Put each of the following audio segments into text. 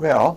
Well,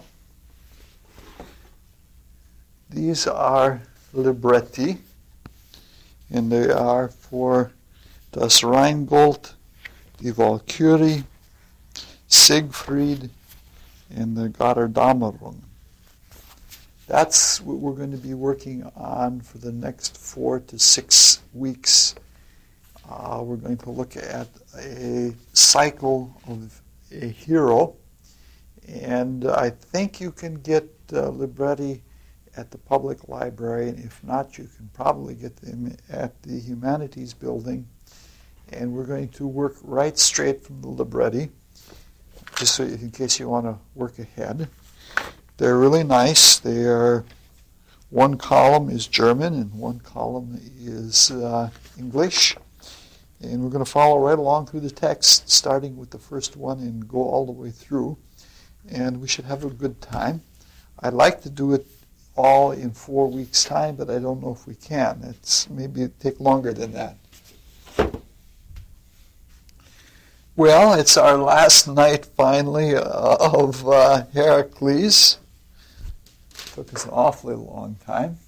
these are libretti, and they are for Das Rheingold, Die Walküre, Siegfried, and the Götterdämmerung. That's what we're going to be working on for the next 4 to 6 weeks. We're going to look at a cycle of a hero, and I think you can get libretti at the public library, and if not, you can probably get them at the Humanities Building. And we're going to work right straight from the libretti, just so in case you want to work ahead. They're really nice. They are, one column is German and one column is English. And we're going to follow right along through the text, starting with the first one and go all the way through. And we should have a good time. I'd like to do it all in 4 weeks' time, but I don't know if we can. Maybe it'll take longer than that. Well, it's our last night, finally, of Heracles. Took us an awfully long time.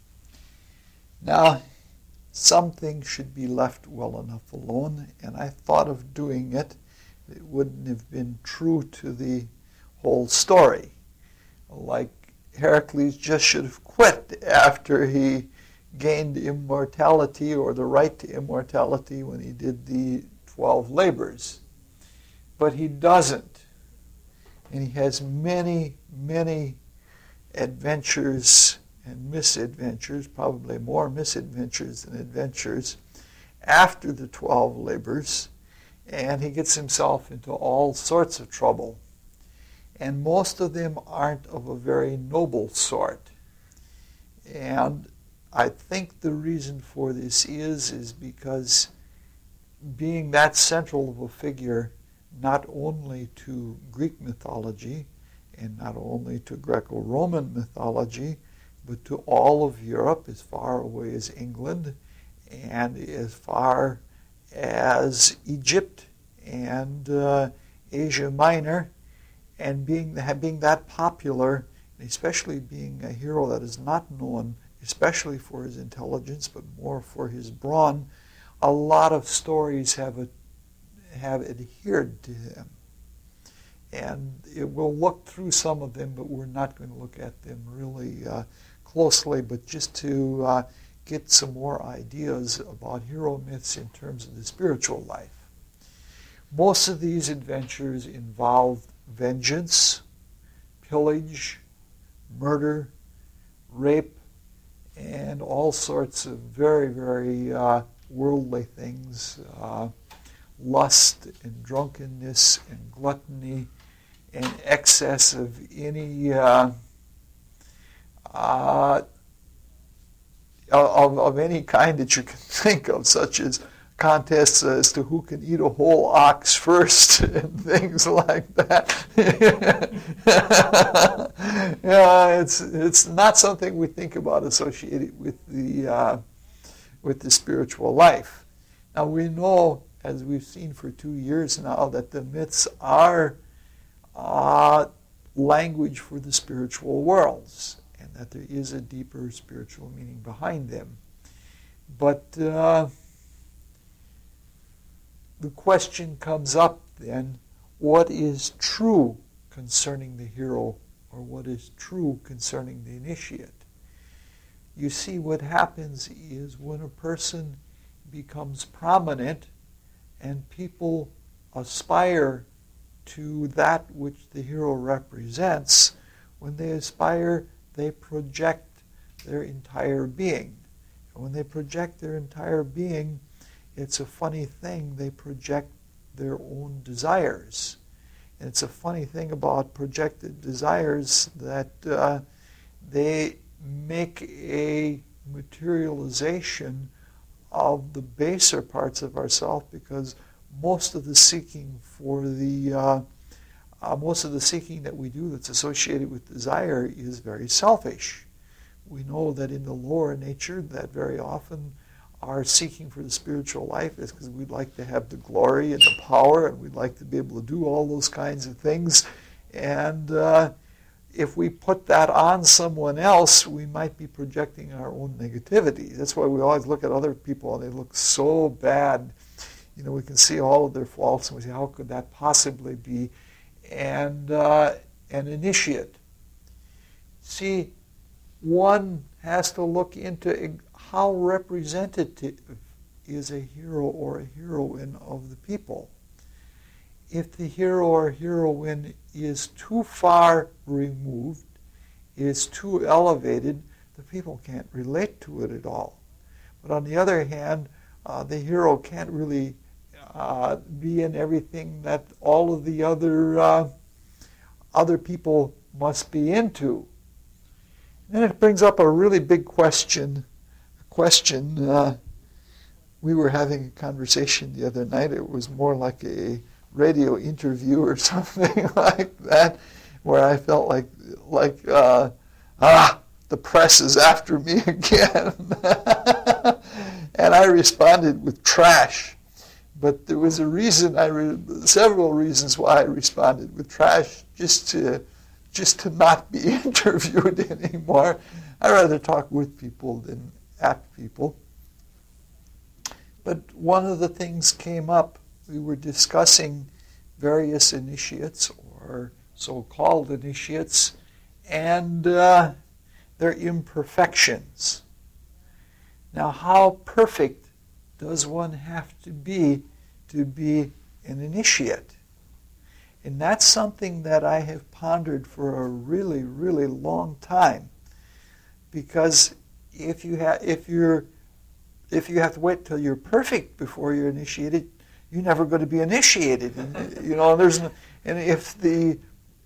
Now, some things should be left well enough alone, and I thought of doing it. It wouldn't have been true to the whole story. Like Heracles just should have quit after he gained immortality, or the right to immortality, when he did the 12 labors. But he doesn't. And he has many, many adventures and misadventures, probably more misadventures than adventures, after the 12 labors, and he gets himself into all sorts of trouble. And most of them aren't of a very noble sort. And I think the reason for this is because being that central of a figure, not only to Greek mythology, and not only to Greco-Roman mythology, but to all of Europe, as far away as England, and as far as Egypt and Asia Minor, and being that popular, and especially being a hero that is not known, especially for his intelligence, but more for his brawn, a lot of stories have adhered to him. And we'll look through some of them, but we're not going to look at them really closely, but just to get some more ideas about hero myths in terms of the spiritual life. Most of these adventures involve vengeance, pillage, murder, rape, and all sorts of very, very worldly things, lust and drunkenness and gluttony and excess of any of any kind that you can think of, such as contests as to who can eat a whole ox first and things like that. It's not something we think about associated with the spiritual life. Now we know, as we've seen for 2 years now, that the myths are language for the spiritual worlds, and that there is a deeper spiritual meaning behind them. But the question comes up then, what is true concerning the hero, or what is true concerning the initiate? You see, what happens is when a person becomes prominent and people aspire to that which the hero represents, when they aspire, they project their entire being. And when they project their entire being, it's a funny thing, they project their own desires. And it's a funny thing about projected desires that they make a materialization of the baser parts of ourselves, because most of the seeking that we do that's associated with desire is very selfish. We know that in the lower nature that very often our seeking for the spiritual life is because we'd like to have the glory and the power, and we'd like to be able to do all those kinds of things. And if we put that on someone else, we might be projecting our own negativity. That's why we always look at other people and they look so bad. We can see all of their faults and we say, how could that possibly be? And an initiate. See, one has to look into how representative is a hero or a heroine of the people. If the hero or heroine is too far removed, is too elevated, the people can't relate to it at all. But on the other hand, the hero can't really be in everything that all of the other people must be into. And it brings up a really big question. We were having a conversation the other night. It was more like a radio interview or something like that, where I felt like the press is after me again. And I responded with trash. But there was a reason, several reasons why I responded with trash, just to not be interviewed anymore. I rather talk with people than at people. But one of the things came up. We were discussing various initiates or so-called initiates and their imperfections. Now, how perfect does one have to be an initiate? And that's something that I have pondered for a really, really long time. Because if you have to wait till you're perfect before you're initiated, you're never going to be initiated. And, if the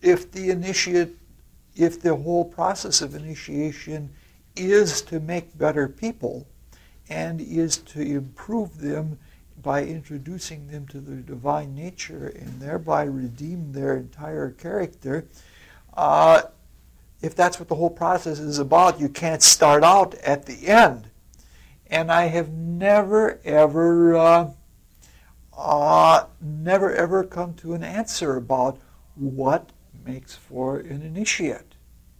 whole process of initiation is to make better people and is to improve them by introducing them to their divine nature and thereby redeem their entire character, if that's what the whole process is about, you can't start out at the end. And I have never ever come to an answer about what makes for an initiate.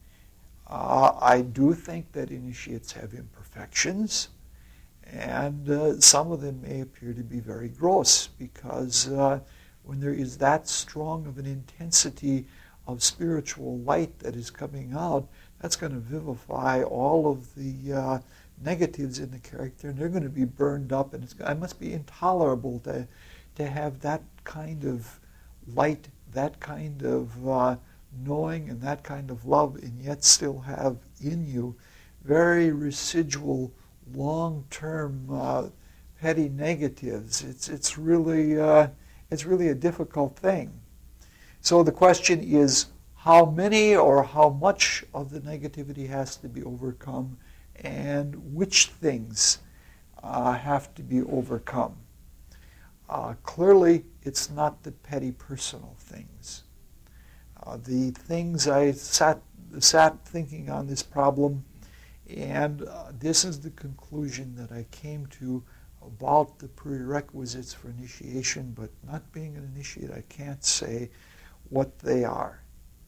I do think that initiates have imperfections, and some of them may appear to be very gross, because when there is that strong of an intensity of spiritual light that is coming out, that's going to vivify all of the negatives in the character, and they're going to be burned up, and it must be intolerable to have that kind of light, that kind of knowing, and that kind of love, and yet still have in you very residual, long-term, petty negatives. It's really a difficult thing. So the question is, how many or how much of the negativity has to be overcome, and which things have to be overcome? Clearly, it's not the petty personal things. The things I sat thinking on this problem, and this is the conclusion that I came to about the prerequisites for initiation, but not being an initiate, I can't say what they are.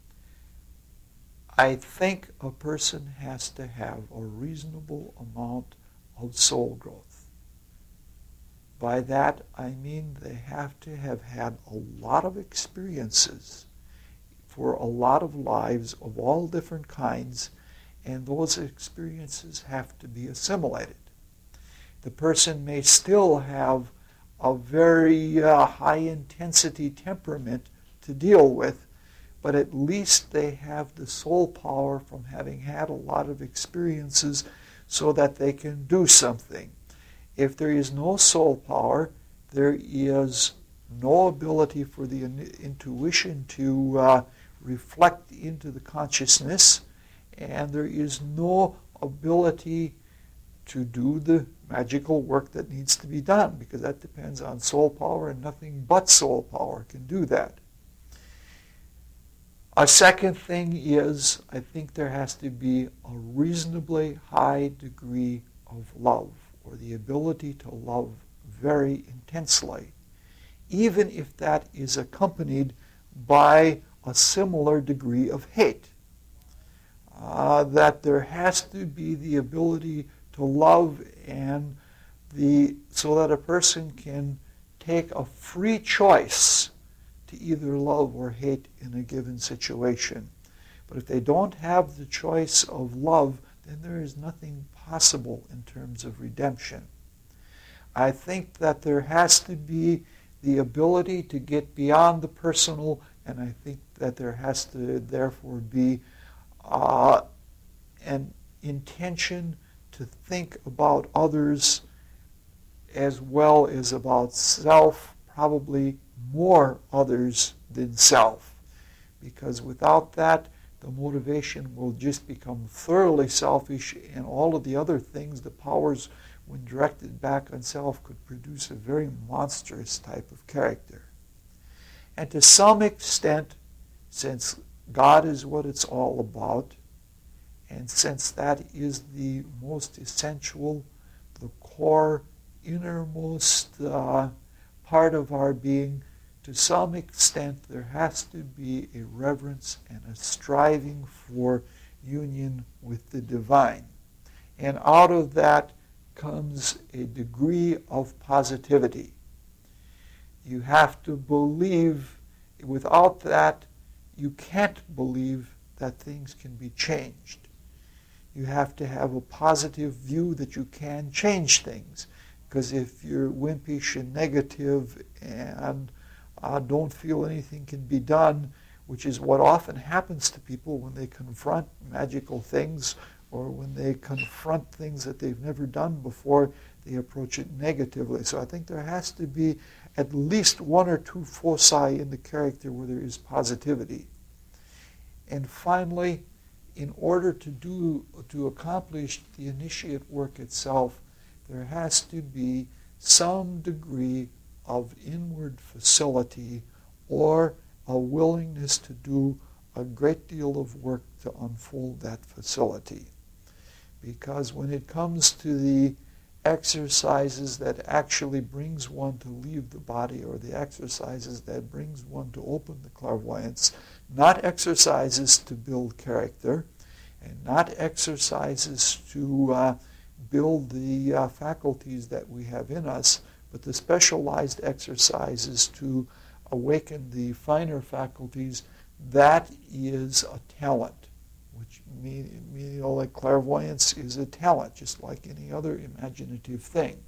I think a person has to have a reasonable amount of soul growth. By that, I mean they have to have had a lot of experiences for a lot of lives of all different kinds, and those experiences have to be assimilated. The person may still have a very high-intensity temperament to deal with, but at least they have the soul power from having had a lot of experiences so that they can do something. If there is no soul power, there is no ability for the intuition to reflect into the consciousness, and there is no ability to do the magical work that needs to be done, because that depends on soul power, and nothing but soul power can do that. A second thing is, I think there has to be a reasonably high degree of love, or the ability to love very intensely, even if that is accompanied by a similar degree of hate. that there has to be the ability to love, and so that a person can take a free choice to either love or hate in a given situation. But if they don't have the choice of love, then there is nothing possible in terms of redemption. I think that there has to be the ability to get beyond the personal, and I think that there has to therefore be an intention to think about others as well as about self, probably more others than self. Because without that, the motivation will just become thoroughly selfish, and all of the other things, the powers, when directed back on self, could produce a very monstrous type of character. And to some extent, since God is what it's all about, and since that is the most essential, the core, innermost part of our being, to some extent there has to be a reverence and a striving for union with the divine. And out of that comes a degree of positivity. You have to believe. Without that, you can't believe that things can be changed. You have to have a positive view that you can change things. Because if you're wimpish and negative and don't feel anything can be done, which is what often happens to people when they confront magical things or when they confront things that they've never done before, they approach it negatively. So I think there has to be at least one or two foci in the character where there is positivity. And finally, in order to accomplish the initiate work itself, there has to be some degree of inward facility or a willingness to do a great deal of work to unfold that facility. Because when it comes to the exercises that actually brings one to leave the body, or the exercises that brings one to open the clairvoyance, not exercises to build character, and not exercises to build the faculties that we have in us, but the specialized exercises to awaken the finer faculties, that is a talent. Which means, like clairvoyance is a talent, just like any other imaginative thing.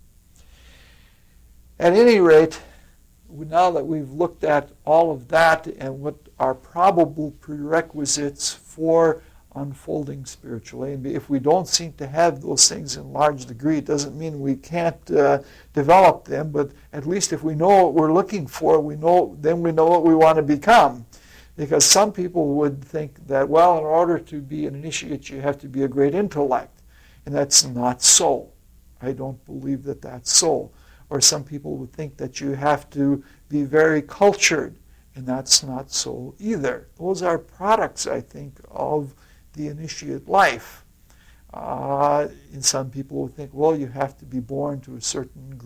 At any rate, now that we've looked at all of that and what are probable prerequisites for unfolding spiritually, and if we don't seem to have those things in large degree, it doesn't mean we can't develop them, but at least if we know what we're looking for, then we know what we want to become. Because some people would think that, well, in order to be an initiate, you have to be a great intellect. And that's not so. I don't believe that that's so. Or some people would think that you have to be very cultured. And that's not so either. Those are products, I think, of the initiate life. And some people would think, well, you have to be born to a certain